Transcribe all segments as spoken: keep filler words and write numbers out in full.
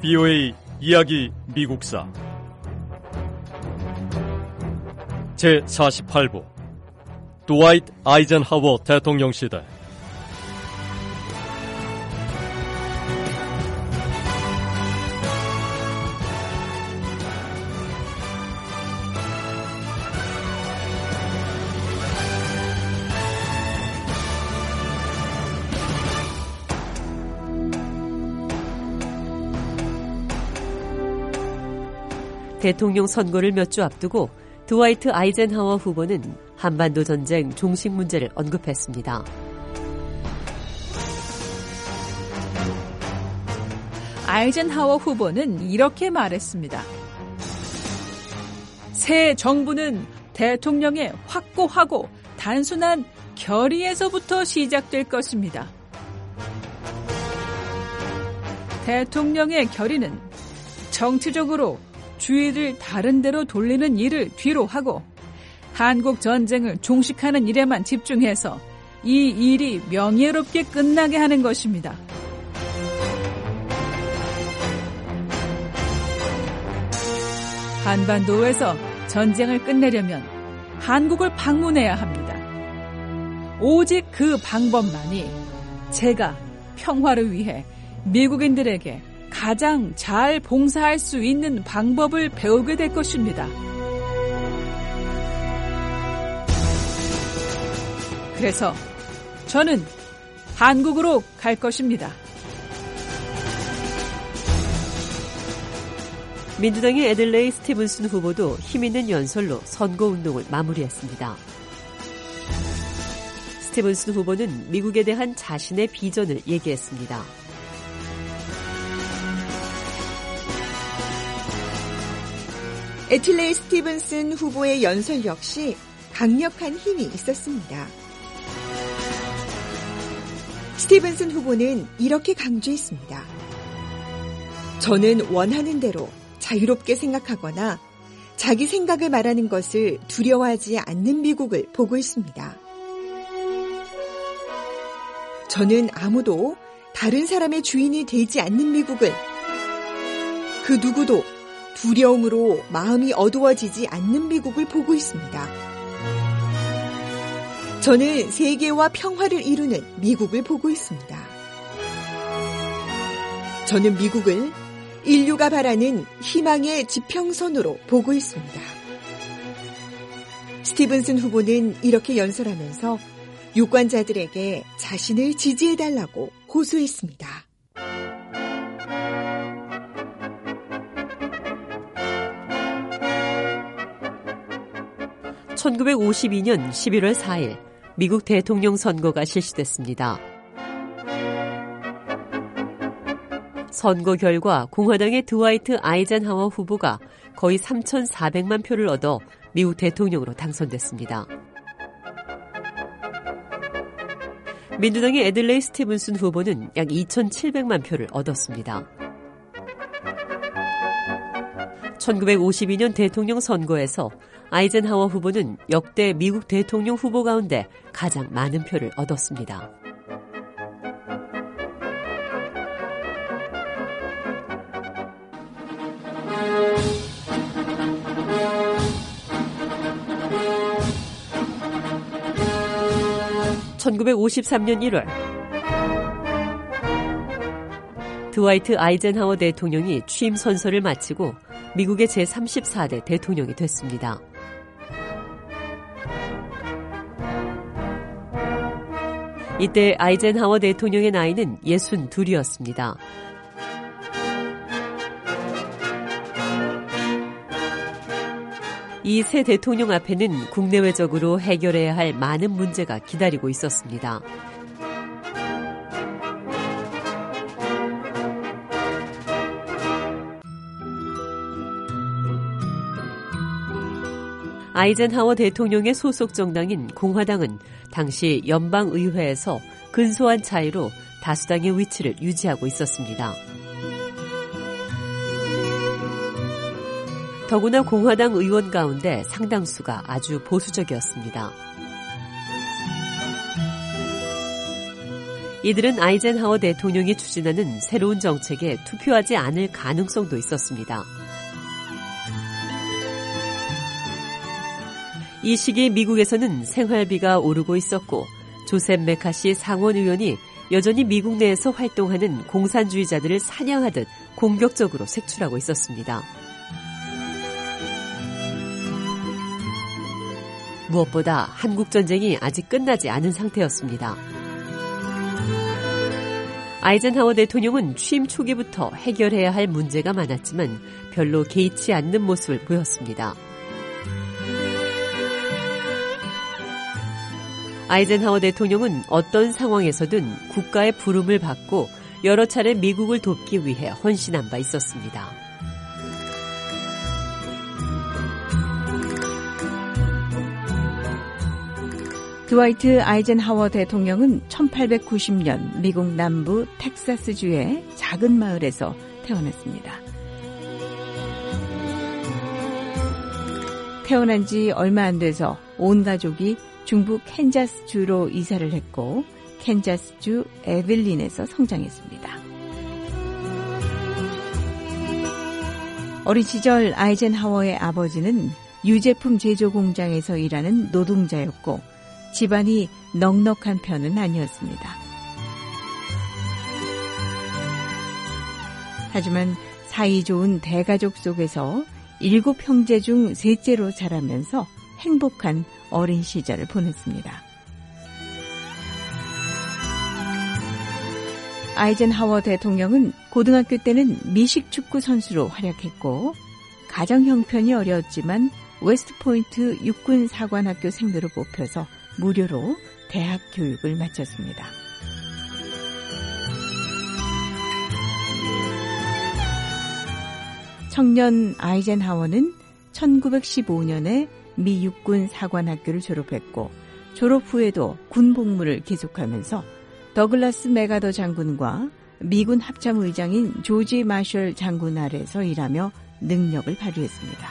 비오에이 이야기 미국사 제사십팔 부 드와이트 아이젠하워 대통령 시대. 대통령 선거를 몇 주 앞두고 드와이트 아이젠하워 후보는 한반도 전쟁 종식 문제를 언급했습니다. 아이젠하워 후보는 이렇게 말했습니다. 새 정부는 대통령의 확고하고 단순한 결의에서부터 시작될 것입니다. 대통령의 결의는 정치적으로 주의를 다른 데로 돌리는 일을 뒤로 하고 한국 전쟁을 종식하는 일에만 집중해서 이 일이 명예롭게 끝나게 하는 것입니다. 한반도에서 전쟁을 끝내려면 한국을 방문해야 합니다. 오직 그 방법만이 제가 평화를 위해 미국인들에게 가장 잘 봉사할 수 있는 방법을 배우게 될 것입니다. 그래서 저는 한국으로 갈 것입니다. 민주당의 애들레이 스티븐슨 후보도 힘있는 연설로 선거운동을 마무리했습니다. 스티븐슨 후보는 미국에 대한 자신의 비전을 얘기했습니다. 애틀레이 스티븐슨 후보의 연설 역시 강력한 힘이 있었습니다. 스티븐슨 후보는 이렇게 강조했습니다. 저는 원하는 대로 자유롭게 생각하거나 자기 생각을 말하는 것을 두려워하지 않는 미국을 보고 있습니다. 저는 아무도 다른 사람의 주인이 되지 않는 미국을, 그 누구도 두려움으로 마음이 어두워지지 않는 미국을 보고 있습니다. 저는 세계와 평화를 이루는 미국을 보고 있습니다. 저는 미국을 인류가 바라는 희망의 지평선으로 보고 있습니다. 스티븐슨 후보는 이렇게 연설하면서 유권자들에게 자신을 지지해달라고 호소했습니다. 천구백오십이 년 십일월 사일 미국 대통령 선거가 실시됐습니다. 선거 결과 공화당의 드와이트 아이젠하워 후보가 거의 삼천사백만 표를 얻어 미국 대통령으로 당선됐습니다. 민주당의 애들레이 스티븐슨 후보는 약 이천칠백만 표를 얻었습니다. 천구백오십이 년 대통령 선거에서 아이젠하워 후보는 역대 미국 대통령 후보 가운데 가장 많은 표를 얻었습니다. 천구백오십삼 년 일월 드와이트 아이젠하워 대통령이 취임 선서를 마치고 미국의 제삼십사 대 대통령이 됐습니다. 이때 아이젠하워 대통령의 나이는 예순둘이었습니다. 이 새 대통령 앞에는 국내외적으로 해결해야 할 많은 문제가 기다리고 있었습니다. 아이젠하워 대통령의 소속 정당인 공화당은 당시 연방의회에서 근소한 차이로 다수당의 위치를 유지하고 있었습니다. 더구나 공화당 의원 가운데 상당수가 아주 보수적이었습니다. 이들은 아이젠하워 대통령이 추진하는 새로운 정책에 투표하지 않을 가능성도 있었습니다. 이 시기 미국에서는 생활비가 오르고 있었고 조셉 메카시 상원 의원이 여전히 미국 내에서 활동하는 공산주의자들을 사냥하듯 공격적으로 색출하고 있었습니다. 무엇보다 한국전쟁이 아직 끝나지 않은 상태였습니다. 아이젠하워 대통령은 취임 초기부터 해결해야 할 문제가 많았지만 별로 개의치 않는 모습을 보였습니다. 아이젠하워 대통령은 어떤 상황에서든 국가의 부름을 받고 여러 차례 미국을 돕기 위해 헌신한 바 있었습니다. 드와이트 아이젠하워 대통령은 천팔백구십 년 미국 남부 텍사스주의 작은 마을에서 태어났습니다. 태어난 지 얼마 안 돼서 온 가족이 중부 캔자스주로 이사를 했고 캔자스주 에벨린에서 성장했습니다. 어린 시절 아이젠하워의 아버지는 유제품 제조 공장에서 일하는 노동자였고 집안이 넉넉한 편은 아니었습니다. 하지만 사이 좋은 대가족 속에서 일곱 형제 중 셋째로 자라면서 행복한 어린 시절을 보냈습니다. 아이젠하워 대통령은 고등학교 때는 미식축구 선수로 활약했고 가정 형편이 어려웠지만 웨스트포인트 육군사관학교 생도로 뽑혀서 무료로 대학 교육을 마쳤습니다. 청년 아이젠하워는 천구백십오 년에 미 육군 사관학교를 졸업했고 졸업 후에도 군 복무를 계속하면서 더글라스 메가더 장군과 미군 합참의장인 조지 마셜 장군 아래에서 일하며 능력을 발휘했습니다.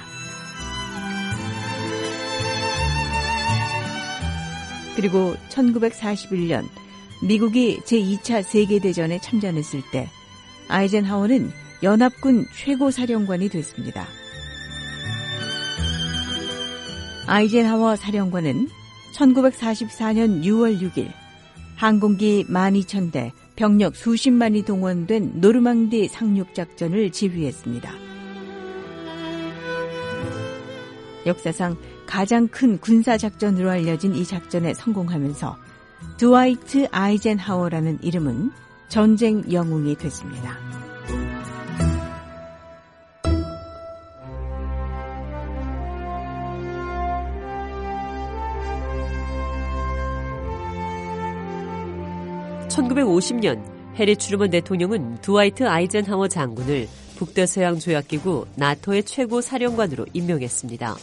그리고 천구백사십일 년 미국이 제이 차 세계대전에 참전했을 때 아이젠하워는 연합군 최고사령관이 됐습니다. 아이젠하워 사령관은 천구백사십사 년 유월 육일 항공기 만 이천 대, 병력 수십만이 동원된 노르망디 상륙작전을 지휘했습니다. 역사상 가장 큰 군사작전으로 알려진 이 작전에 성공하면서 드와이트 아이젠하워라는 이름은 전쟁 영웅이 됐습니다. 천구백오십 년 해리 트루먼 대통령은 드와이트 아이젠하워 장군을 북대서양 조약기구 나토의 최고 사령관으로 임명했습니다.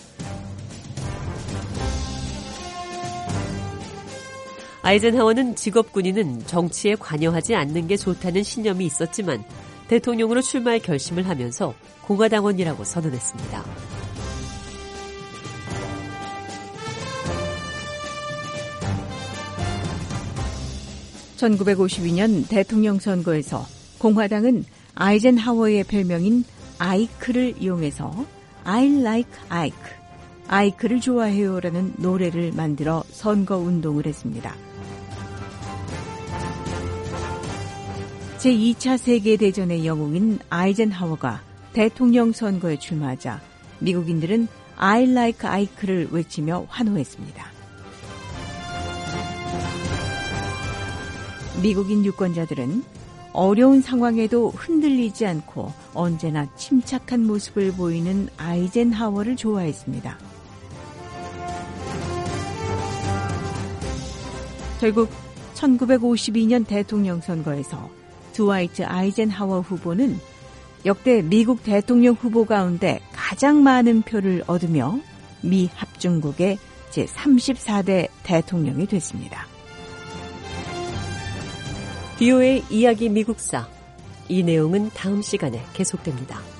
아이젠하워는 직업 군인은 정치에 관여하지 않는 게 좋다는 신념이 있었지만 대통령으로 출마할 결심을 하면서 공화당원이라고 선언했습니다. 천구백오십이 년 대통령 선거에서 공화당은 아이젠하워의 별명인 아이크를 이용해서 I like Ike, 아이크를 좋아해요라는 노래를 만들어 선거운동을 했습니다. 제이 차 세계대전의 영웅인 아이젠하워가 대통령 선거에 출마하자 미국인들은 I like Ike를 외치며 환호했습니다. 미국인 유권자들은 어려운 상황에도 흔들리지 않고 언제나 침착한 모습을 보이는 아이젠하워를 좋아했습니다. 결국 천구백오십이 년 대통령 선거에서 드와이트 아이젠하워 후보는 역대 미국 대통령 후보 가운데 가장 많은 표를 얻으며 미 합중국의 제삼십사 대 대통령이 됐습니다. 비오에이 이야기 미국사. 이 내용은 다음 시간에 계속됩니다.